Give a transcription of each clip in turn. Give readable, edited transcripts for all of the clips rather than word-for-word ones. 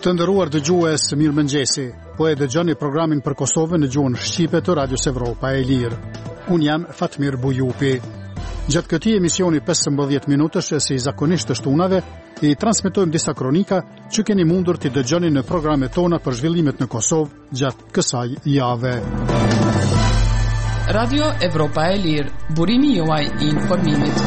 Të nderuar dëgjues, mirëmëngjesi. Po e dëgjoni programin për Kosovën në gjuhën shqipe të Radios Evropa e Lirë. Unë jam Fatmir Bujupi. Gjatë këtij emisioni 15 minutësh si zakonisht të shtunave, i transmetojmë disa kronika që keni mundur t'i dëgjoni në programet tona për zhvillimet në Kosovë gjatë kësaj jave. Radio Evropa e Lirë, burimi juaj i informimit.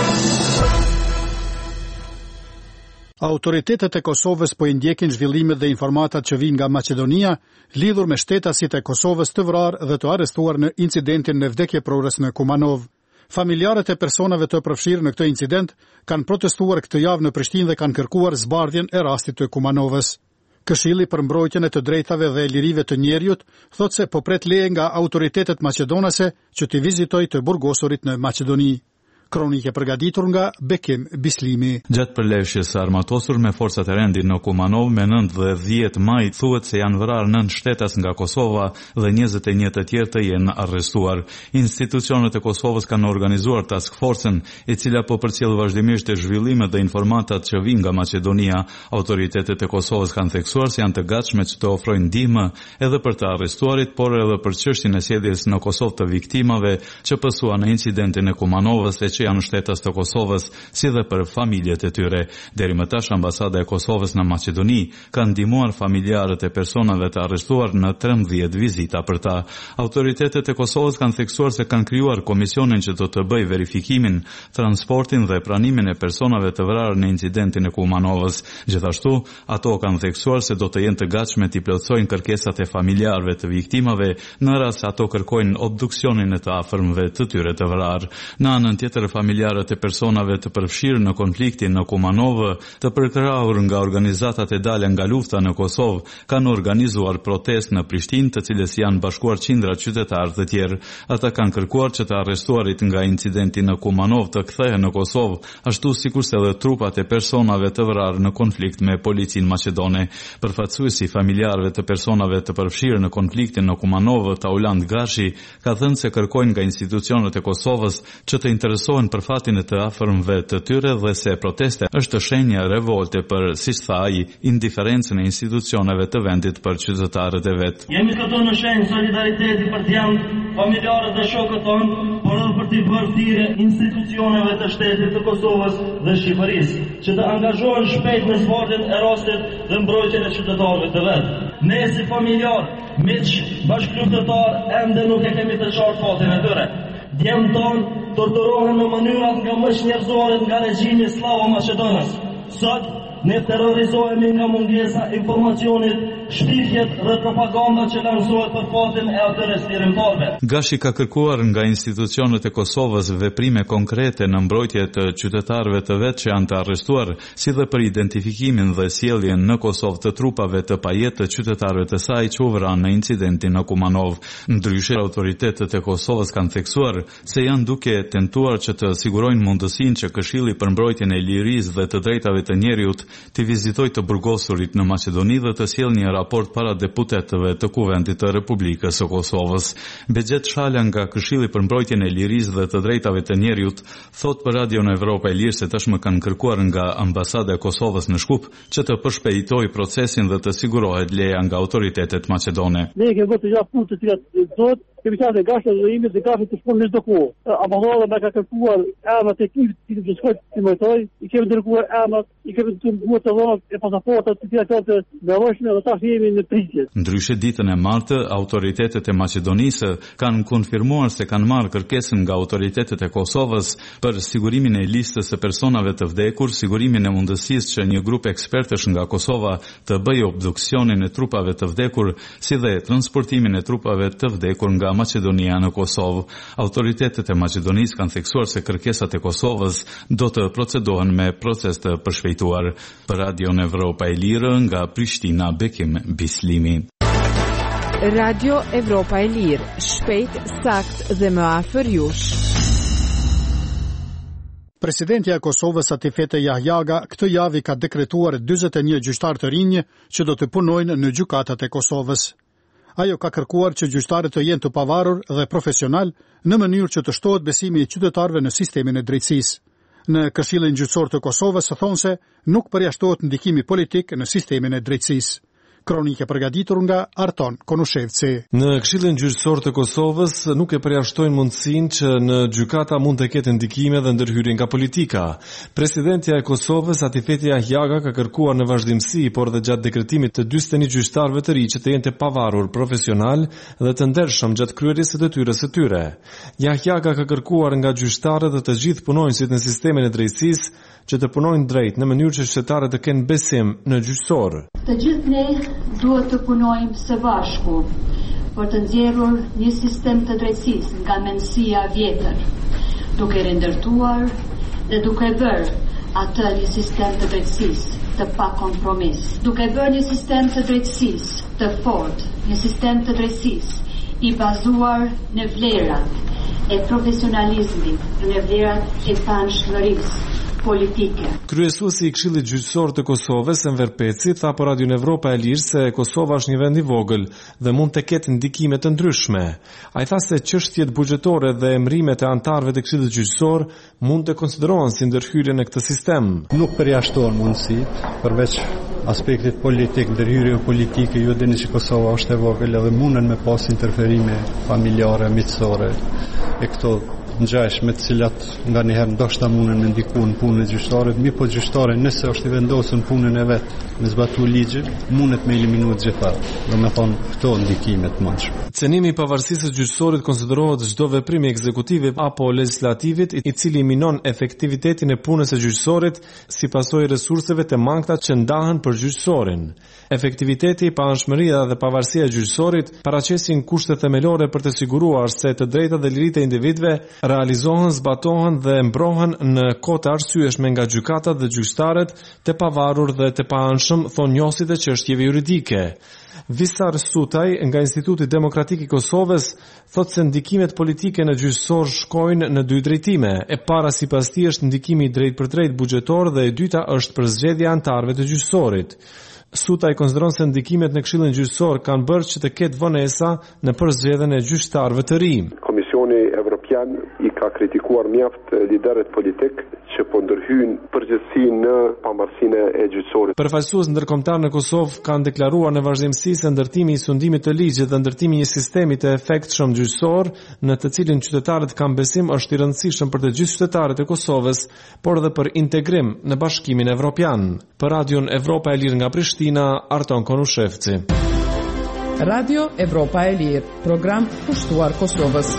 Autoritetet e Kosovës po i ndjekin zhvillimet dhe informatat që vijnë nga Maqedonia lidhur me shtetasit e Kosovës të vrarë dhe të arrestuar në incidentin në vdekjeprores në Kumanov. Familjarët e personave të përfshirë në këtë incident kanë protestuar këtë javë në Prishtinë dhe kanë kërkuar zbardhjen e rastit të Kumanovës. Këshilli për mbrojtjen e të drejtave dhe lirive të njerëzit thotë se po pret leje nga autoritetet maqedonase që t'i vizitojë të burgosurit në Maqedoni. Kronike përgatitur nga Bekim Bislimi. Gjatë përlefshjes së armatosur me forcat e rendit në Kumanov me 9 dhe 10 maj thuhet se janë vrarë 9 shtetas nga Kosova dhe 21 të tjerë të jenë arrestuar. Institucionet e Kosovës kanë organizuar task force-ën, e cila po përcjell vazhdimisht zhvillimet dhe informatat që vijnë nga Maqedonia. Autoritetet e Kosovës kanë theksuar se janë të gatshme që të ofrojnë ndihmë edhe për të arrestuarit, por edhe për çështjen e sjelljes në Kosovë të viktimave që pësua në incidentin e Kumanovës e janë shtetas të Kosovës, si dhe për familjet e tyre. Deri më tash ambasada e Kosovës në Maqedoni ka ndihmuar familjarët e personave të arrestuar në 13 vizita për ta. Autoritetet e Kosovës kanë theksuar se kanë krijuar komisionin që do të bëjë verifikimin, transportin dhe pranimin e personave të vrarë në incidentin e Kumanovës. Gjithashtu, ato kanë theksuar se do të jenë të gatshme t'i plotësojnë kërkesat e familjarëve të viktimave në rast se ato kërkojnë obduksionin e të afërmëve të tyre të vrarë. Në anën tjetër, familjarët e personave të përfshirë në konfliktin në Kumanovë, të përkrahur nga organizatat e dalë nga lufta në Kosovë, kanë organizuar protestë në Prishtinë, të cilës janë bashkuar qindra qytetarë të tjerë. Ata kanë kërkuar që të arrestuarit nga incidenti në Kumanov të kthehen në Kosovë, ashtu sikurse edhe trupat e personave të vrarë në konflikt me policinë maqedone. Përfaqësuesi familjarëve të personave të përfshirë në konfliktin në Kumanovë, Tauland Gashi, ka thënë se kërkojnë nga institucionet e Kosovës që të interesohen për fatin e të afërmëve të tyre dhe se proteste është shenja revolte për, siç tha ai, indiferencën e institucioneve të vendit për qytetarët e vet. Jemi këtu në shenjë solidariteti për t'janë familjarët dhe shokët tonë, por edhe për t'i bërë thirrje institucioneve të shtetit të Kosovës dhe Shqipërisë, që të angazhohen shpejt në zbardhjen e rastit dhe mbrojtjen e qytetarëve të vet. Ne si familjar, miq, bashkëluftëtar, ende nuk e kemi të qartë fatin e tyre. Djemë tonë torturohen në mënyrat nga më njerëzore nga regjimi slavo-maqedonës. Sot ne terrorizohemi nga mungesa informacionit, shpifjet dhe propaganda që lansohet për fatin e atyre stirimtarëve. Gashi ka kërkuar nga institucionet e Kosovës veprime konkrete në mbrojtje të qytetarëve të vet që janë të arrestuar, si dhe për identifikimin dhe sjelljen në Kosovë të trupave të pajet të qytetarëve të saj që u vranë në incidentin në Kumanov. Ndryshe, autoritetet e Kosovës kanë theksuar se janë duke tentuar që të sigurojnë mundësinë që Këshilli për mbrojtjen e lirisë dhe të drejtave të njerëzit të vizitojë të burgosurit në Maqedoni dhe të sjellë një raport para deputetëve të Kuvendit të Republikës së Kosovës. Bexhet Shala nga Këshilli për mbrojtjen e lirisë dhe të drejtave të njerëzit thot për Radion Evropa e Lirë se tashmë kanë kërkuar nga ambasada e Kosovës në Shkup që të përshpejtojë procesin dhe të sigurohet leja nga autoritetet maqedone. Ne kemi vënë ja punë të cilat zot kemi qenë të gashtë dhe imi dhe gashtë të shkonë në çdo kohë. Ambasadora më ka kërkuar emrat e ekipit që shkojnë të mëtoj, i kemi dërguar emrat, i kemi dërguar të dhënat e pasaportat të cilat janë të nevojshme dhe tash jemi në pritje. Ndryshe ditën e martë, autoritetet e Maqedonisë kanë konfirmuar se kanë marrë kërkesën nga autoritetet e Kosovës për sigurimin e listës së personave të vdekur, sigurimin e mundësisë që një grup ekspertësh nga Kosova të bëjë obduksionin e trupave të vdekur, si dhe transportimin e trupave të vdekur nga Maqedonia në Kosovë. Autoritetet e Maqedonisë kanë theksuar se kërkesat e Kosovës do të procedohen me proces të përshpejtuar. Për Radion Evropa e Lirë nga Prishtina, Bekim Bislimi. Radio Evropa e Lirë, shpejt, sakt dhe më afër jush. Presidentja e Kosovës Atifete Jahjaga këtë javë ka dekretuar 41 gjyqtar të rinj që do të punojnë në gjykatat e Kosovës. Ajo ka kërkuar që gjyqtarët të jenë të pavarur dhe profesional në mënyrë që të shtohet besimi i qytetarëve në sistemin e drejtësisë. Në Këshillin Gjyqësor të Kosovës thonë se nuk përjashtohet ndikimi politik në sistemin e drejtësisë. Kronike përgatitur nga Arton Konushevci. Në Këshillin Gjyqësor të Kosovës nuk e përjashtojnë mundësinë që në gjykata mund të ketë ndikime dhe ndërhyrje nga politika. Presidentja e Kosovës Atifeti Ahjaga ka kërkuar në vazhdimsi, por dhe gjatë dekretimit të 41 gjyqtarëve të ri që të jenë të pavarur, profesional dhe të ndershëm gjatë kryerjes së detyrës së tyre. Ahjaga ka kërkuar nga gjyqtarët dhe të gjithë punonjësit në sistemin e drejtësisë që të punojnë drejt në mënyrë që qytetarët të kenë besim në gjyqësor. Të gjithë ne duhet të punojmë së bashku për të nxjerrur një sistem të drejtësisë nga mendësia vjetër, duke rindërtuar dhe duke bërë atë një sistem të drejtësisë të pa kompromis, duke bërë një sistem të drejtësisë të fortë, një sistem të drejtësisë i bazuar në vlerat e profesionalizmit, në vlerat e panshmërisë politike. Kryesuesi i Këshillit Gjyqësor të Kosovës, Enver Peci, tha për Radio Evropa e Lirë se Kosova është një vend i vogël dhe mund të ketë ndikime të ndryshme. Ai tha se çështjet buxhetore dhe emrimet e anëtarëve të Këshillit Gjyqësor mund të konsiderohen si ndërhyrje në këtë sistem. Nuk përjashtohen mundësitë, përveç aspektit politik, ndërhyrje politike, ju dini që Kosova është e vogël edhe mundën me pas interferime familjare, miqësore e këto ngjajsh me të cilat nga njëherë ndoshta mundën me ndiku në punën e gjyqtarit, mi po gjyqtari nëse është i vendosur në punën e vet, me zbatu ligjin, mundet me eliminu të gjitha. Domethënë këto ndikime të mundshme. Cenimi i pavarësisë së gjyqësorit konsiderohet çdo veprim i ekzekutivit apo legislativit i cili minon efektivitetin e punës së gjyqësorit si pasojë e resurseve të mangta që ndahen për gjyqësorin. Efektiviteti, paanshmëria dhe pavarësia e gjyqësorit paraqesin kushte themelore për të siguruar se të drejtat dhe liritë e individëve realizohen, zbatohen dhe mbrohen në kohë të arsyeshme nga gjykatat dhe gjyqtarët të pavarur dhe të paanshëm, thonë njohësit e çështjeve juridike. Visar Sutaj nga Instituti Demokratik i Kosovës thotë se ndikimet politike në gjyqësor shkojnë në dy drejtime. E para sipas tij është ndikimi drejt për drejt buxhetor dhe e dyta është përzgjedhja e anëtarëve të gjyqësorit. Sutaj konsideron se ndikimet në Këshillin Gjyqësor kanë bërë që të ketë vonesa në përzgjedhjen e gjyqtarëve të ri. Komisioni Evropian i ka kritikuar mjaft liderët politik që po ndërhyjnë përgjithësi në pavarësinë e gjyqësorit. Përfaqësues ndërkombëtar në Kosovë kanë deklaruar në vazhdimsi se ndërtimi i sundimit të ligjit dhe ndërtimi i një sistemi të efektshëm gjyqësor, në të cilin qytetarët kanë besim, është i rëndësishëm për të gjithë qytetarët e Kosovës, por edhe për integrim në Bashkimin Evropian. Për Radion Evropa e Lirë nga Prishtina, Arton Konushevci. Radio Evropa e Lirë, program kushtuar Kosovës.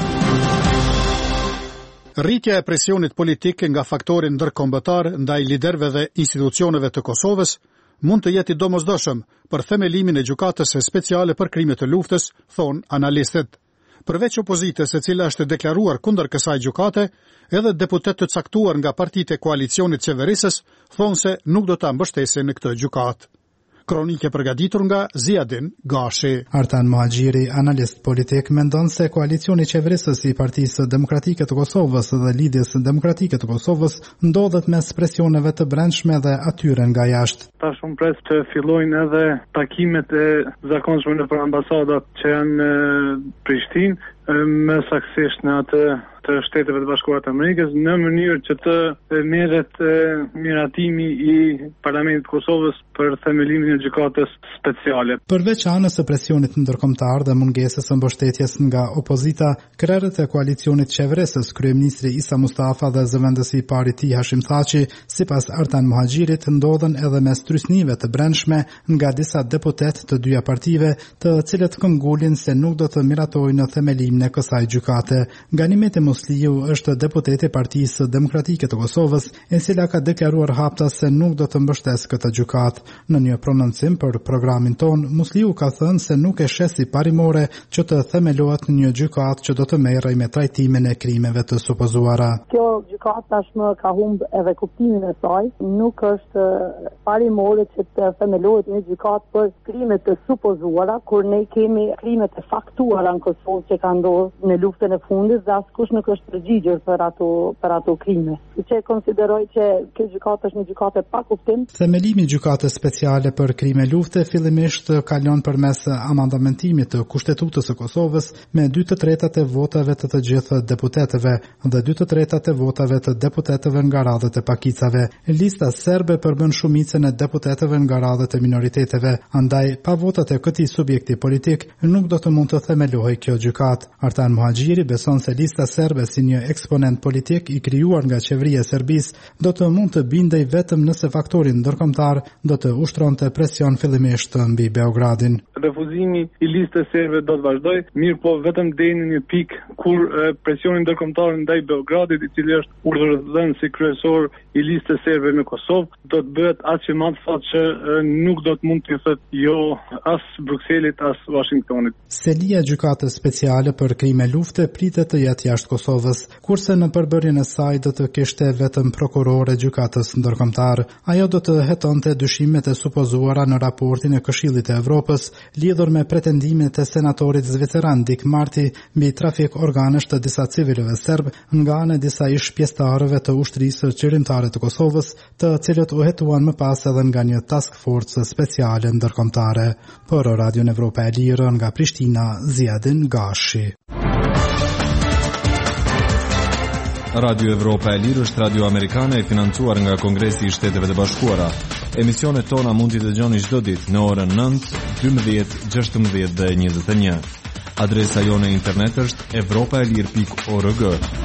Rritja e presionit politik nga faktorin ndërkombëtar ndaj liderëve dhe institucioneve të Kosovës mund të jetë i domosdoshëm për themelimin e gjykatës speciale për krimet e luftës, thon analistët. Përveç opozitës e cila është deklaruar kundër kësaj gjykate, edhe deputet të caktuar nga partitë e koalicionit qeverisës thonë se nuk do ta mbështesin në këtë gjykatë. Kronike përgatitur nga Ziadin Gashi. Artan Muhaxhiri, analist politik, mendon se koalicioni qeverisës i Partisë Demokratike të Kosovës dhe Lidhjes Demokratike të Kosovës ndodhet mes presioneve të brendshme dhe atyre nga jashtë. Tash unë pres të fillojnë edhe takimet e zakonshme nëpër ambasadat që janë në Prishtinë, më saktësisht në atë të Shteteve të Bashkuara të Amerikës, në mënyrë që të merret miratimi i Parlamentit të Kosovës për themelimin e gjykatës speciale. Përveç anës së presionit ndërkombëtar dhe mungesës së mbështetjes nga opozita, krerët e koalicionit qeverisës, kryeministri Isa Mustafa dhe zëvendësi i parë i tij Hashim Thaçi, sipas Artan Muhaxhirit, ndodhen edhe mes trysnive të brendshme nga disa deputet të dyja partive, të cilët këngulin se nuk do të miratojnë themelimin e kësaj gjykate. Ganimet Musliu është deputeti i Partisë Demokratike të Kosovës, e cila ka deklaruar haptas se nuk do të mbështesë këtë gjykatë. Në një prononcim për programin ton, Musliu ka thënë se nuk e sheh si parimore që të themelohet një gjykatë që do të merrej me trajtimin e krimeve të supozuara. Kjo gjykatë tashmë ka humbë edhe kuptimin e saj, nuk është parimore që të themelohet një gjykatë për krimet të supozuara, kur ne kemi krimet e faktuara në Kosovë që kanë ndodhur në luftën e fundit dhe askush nuk është përgjigjur për ato krime. Që konsideroj që kjo gjykatë është një gjykatë pa kuptim. Themelimi i gjykatës speciale për krime lufte fillimisht kalon përmes amandamentimit të Kushtetutës së Kosovës me 2/3 e votave të gjithë deputetëve dhe 2/3 e votave të deputetëve nga radhët e pakicave. Lista serbe përbën shumicën e deputetëve nga radhët e minoriteteve, andaj pa votat e këtij subjekti politik nuk do të mund të themelohej kjo gjykatë. Artan Muhaxhiri beson se lista serbe si një eksponent politik i krijuar nga qeveria e Serbisë do të mund të bindej vetëm nëse faktori ndërkombëtar do të ushtronte presion fillimisht mbi Beogradin. Refuzimi i listës serbe do të vazhdoj, mirë po vetëm deri në një pikë kur presioni ndërkombëtar ndaj Beogradit, i cili është urdhëruar si kryesor i listës serbe në Kosovë, do të bëhet aq i madh sa që nuk do të mund të thotë jo as Brukselit as Washingtonit. Selia e gjykatës speciale për krime lufte pritet të jetë jashtë Kosovës, kurse në përbërjen e saj do të kishte vetëm prokurore gjykatës ndërkombëtar. Ajo do të hetonte dyshimet e supozuara në raportin e Këshillit të Evropës lidhur me pretendimet e senatorit zviceran Dick Marty mbi trafik organesh të disa civilëve serb nga ana e disa ish pjesëtarëve të ushtrisë qeverimtare të Kosovës, të cilët u hetuan më pas edhe nga një task force speciale ndërkombëtare. Për Radio Evropa e Lirë nga Prishtina, Ziadin Gashi. Radio Evropa e Lirë është radio amerikane e financuar nga Kongresi i Shteteve të Bashkuara. Emisionet tona mund t'i dëgjoni çdo ditë në orën 9, 12, 16 dhe 21. Adresa jone internet është evropaelir.org.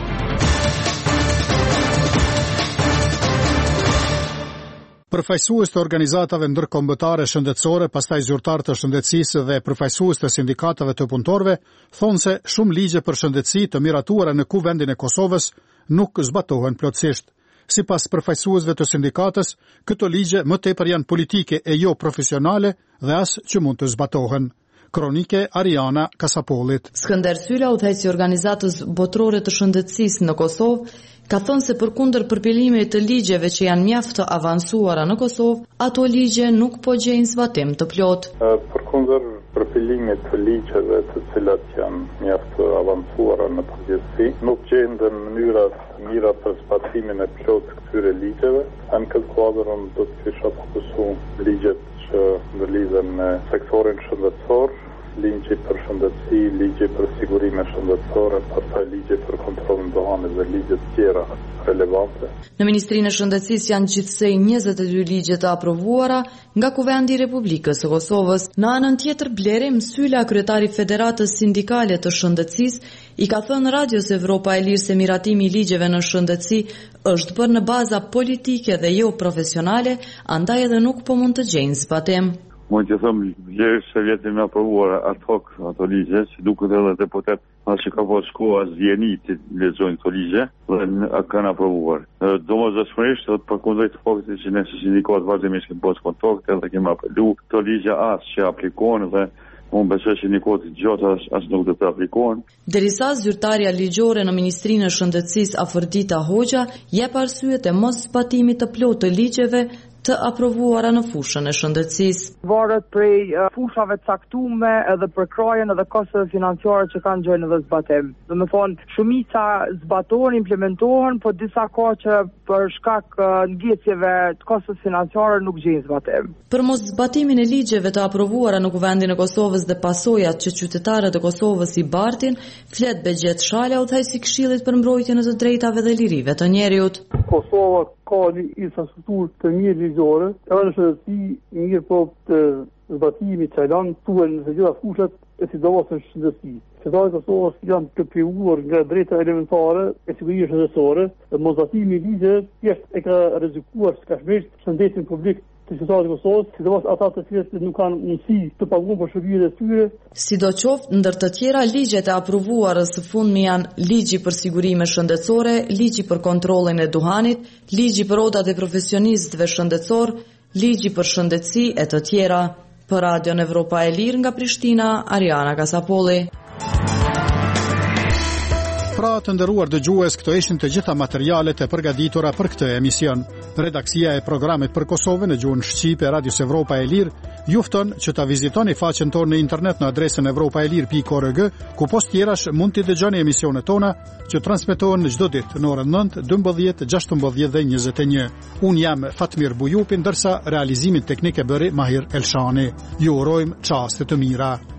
Përfaqësues të organizatave ndërkombëtare shëndetësore, pastaj zyrtar të shëndetësisë dhe përfaqësues të sindikatave të punëtorëve thonë se shumë ligje për shëndetësi të miratuara në kuvendin e Kosovës nuk zbatohen plotësisht. Sipas përfaqësuesve të sindikatës, këto ligje më tepër janë politike e jo profesionale dhe as që mund të zbatohen. Kronike Ariana Kasapolit. Skënder Sylla, udhëheqësi i organizatës botërore të shëndetësisë në Kosovë, ka thënë se përkundër përpilimit të ligjeve që janë mjaft të avancuara në Kosovë, ato ligje nuk po gjejnë zbatim të plot. Përkundër përpilimit të ligjeve të cilat janë mjaft të avancuara në përgjithësi, nuk gjenden mënyra të mira për zbatimin e plot të këtyre ligjeve. Në këtë kuadër do të kisha fokusuar ligjet që ndërlidhen me sektorin shëndetësor, ligji për shëndetësi, ligji për sigurime shëndetësore, pastaj ligji për kontrollin dohanë dhe ligje të tjera relevante. Në Ministrinë e Shëndetësisë janë gjithsej 22 ligje të aprovuara nga Kuvendi i Republikës së Kosovës. Në anën tjetër, Blerim Sylla, kryetari i Federatës Sindikale të Shëndetësisë, i ka thënë Radios Evropa e Lirë se miratimi i ligjeve në shëndetësi është bërë në baza politike dhe jo profesionale, andaj edhe nuk po mund të gjejnë zbatim. Mund të them ligje se vjetin me aprovuar ad hoc ato ligje, si duket edhe deputet as që ka pas kohë as vjeni të lexojnë këto ligje dhe kanë aprovuar. Domosdoshmërisht do të përkundrejt faktit që ne si sindikat vazhdimisht kemi pas kontakte dhe kemi apelu këto ligje as që aplikohen dhe unë besoj që një kohë të gjatë as nuk do të aplikohen. Derisa zyrtarja ligjore në Ministrinë e Shëndetësisë Afërdita Hoxha jep arsyet e mos zbatimit të plotë të ligjeve të aprovuara në fushën e shëndetësisë. Varet prej fushave të caktuara edhe për krajen edhe kosteve financiare që kanë gjojnë edhe zbatim. Domethënë, shumica zbatohen, implementohen, po disa ka që për shkak ngecjeve të kosteve financiare nuk gjejnë zbatim. Për mos zbatimin e ligjeve të aprovuara në Kuvendin e Kosovës dhe pasojat që qytetarët e Kosovës i bartin, flet Begjet Shala, udhëheqësi i Këshillit për mbrojtjen e të drejtave dhe lirive të njeriut. Kosova ka një infrastrukturë të mirë ligjore, edhe shëndetësi mirë po të zbatimit që janë thuhen në të gjitha fushat e sidomos në shëndetësi. Qytetarët e Kosovës janë të privuar nga drejta elementare e sigurisë shëndetësore, dhe mos zbatimi i ligjeve thjesht e ka rrezikuar skajshmërisht shëndetin publik të qytetarëve të Kosovës, sidomos ata të cilët nuk kanë mundësi të paguajnë për shërbimit e tyre. Sidoqoftë, ndër të tjera ligjet e aprovuara së fundmi janë ligji për sigurime shëndetësore, ligji për kontrollin e duhanit, ligji për odat e profesionistëve shëndetësor, ligji për shëndetësi e të tjera. Për Radion Evropa e Lirë nga Prishtina, Ariana Kasapolli. Pra të nderuar dëgjues, këto ishin të gjitha materialet e përgatitura për këtë emision. Redaksia e programit për Kosovën në gjuhën shqipe e Radios Evropa e Lirë ju fton që ta vizitoni faqen tonë në internet në adresën evropaelir.org, ku post tjerash mund t'i dëgjoni emisionet tona që transmetohen çdo ditë në orën 9, 12, 16 dhe 21. Unë jam Fatmir Bujupi, ndërsa realizimin teknik e bëri Mahir Elshani. Ju urojmë çaste të mira.